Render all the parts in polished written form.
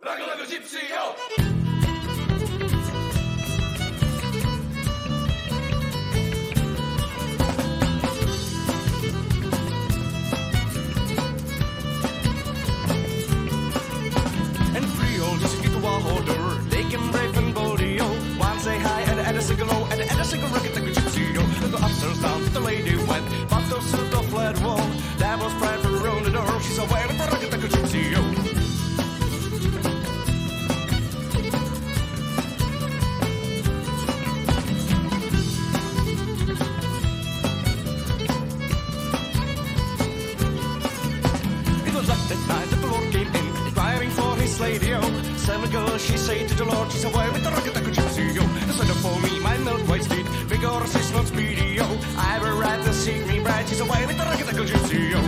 Ragga gypsy, yo! And free old just get the water. They can brave and body, yo. One say hi and a single low and a single rocket like a gypsy, yo. The upstairs down the lady went, but those suit of flat wall. That was pride for around the door. She's away with the rocket like a gypsy, yo. Lady, oh, 7 girls, she say to the Lord, she's away with the rocket like a gypsy, yo. Send her for me, my milk white steed, big or 6 not speedy, yo. I will ride the seek me bright, she's away with the rocket like a gypsy, yo.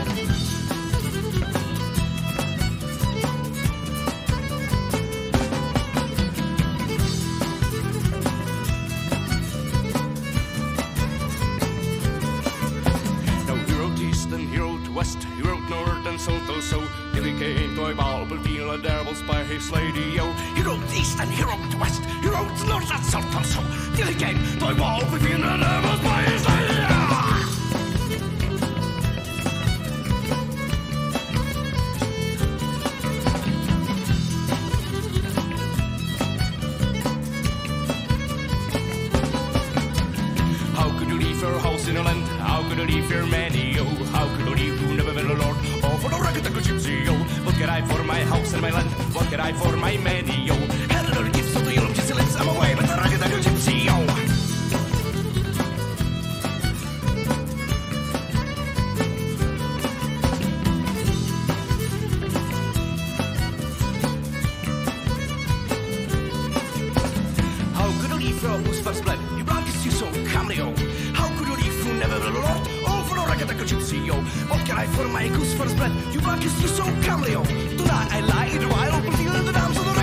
Now he wrote east and he wrote west, he wrote north and south also. Till he came to a Bible field and there was by his lady, yo. He wrote east and he wrote west, he wrote north and south also. Till he came to a Bible field and there was by his lady, yo. How could you leave your house in a land? How could you leave your money, yo? How could you leave who never been a lord? Oh, for the rocket like a gypsy, yo. What can I for my house and my land? What can I for my money, yo? Hello, gifts of the yellow gypsy lips. I'm away with the rocket like a gypsy, yo. How could you leave your house first blood? You blankest you so cameo. How could you leave who never been a lord? Oh, for the rocket like a gypsy, yo. What can I for my goose first blood? You blankest you so cameo. Tonight I lie in the wild, but feeling the dams of the